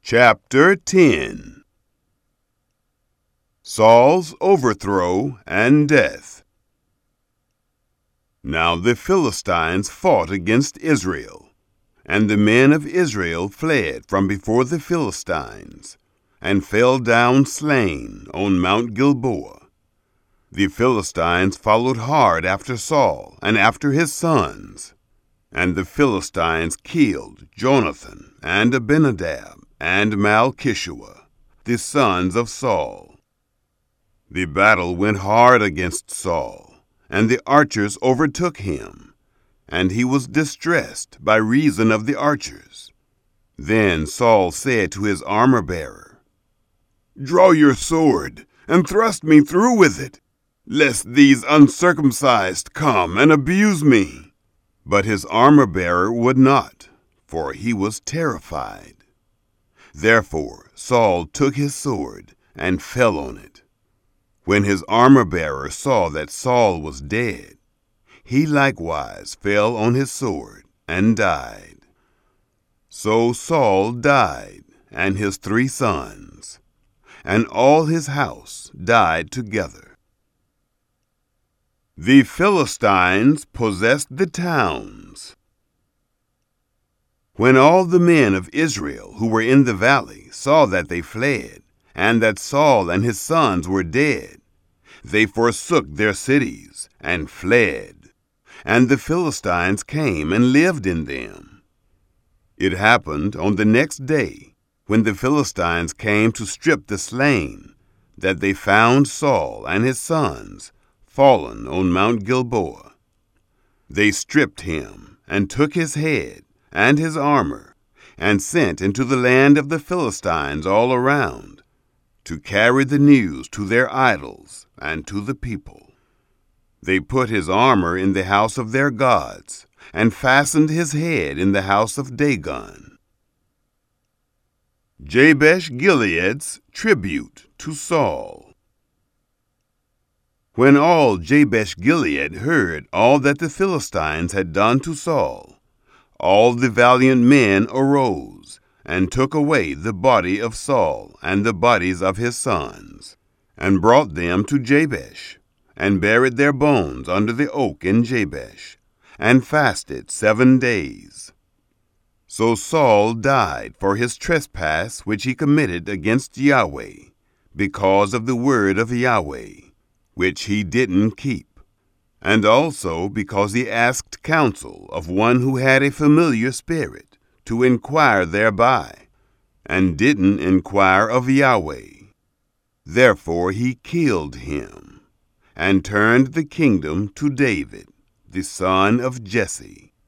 Chapter 10. Saul's Overthrow and Death. Now the Philistines fought against Israel, and the men of Israel fled from before the Philistines, and fell down slain on Mount Gilboa. The Philistines followed hard after Saul and after his sons, and the Philistines killed Jonathan and Abinadab and Malchishua, the sons of Saul. The battle went hard against Saul, and the archers overtook him, and he was distressed by reason of the archers. Then Saul said to his armor-bearer, "Draw your sword, and thrust me through with it, lest these uncircumcised come and abuse me." But his armor-bearer would not, for he was terrified. Therefore Saul took his sword and fell on it. When his armor-bearer saw that Saul was dead, he likewise fell on his sword and died. So Saul died, and his 3 sons, and all his house died together. The Philistines possessed the towns. When all the men of Israel who were in the valley saw that they fled, and that Saul and his sons were dead, they forsook their cities and fled, and the Philistines came and lived in them. It happened on the next day, when the Philistines came to strip the slain, that they found Saul and his sons fallen on Mount Gilboa. They stripped him and took his head and his armor, and sent into the land of the Philistines all around, to carry the news to their idols and to the people. They put his armor in the house of their gods, and fastened his head in the house of Dagon. Jabesh Gilead's tribute to Saul. When all Jabesh Gilead heard all that the Philistines had done to Saul, all the valiant men arose, and took away the body of Saul and the bodies of his sons, and brought them to Jabesh, and buried their bones under the oak in Jabesh, and fasted 7 days. So Saul died for his trespass which he committed against Yahweh, because of the word of Yahweh, which he didn't keep, and also because he asked counsel of one who had a familiar spirit to inquire thereby, and didn't inquire of Yahweh. Therefore he killed him, and turned the kingdom to David, the son of Jesse.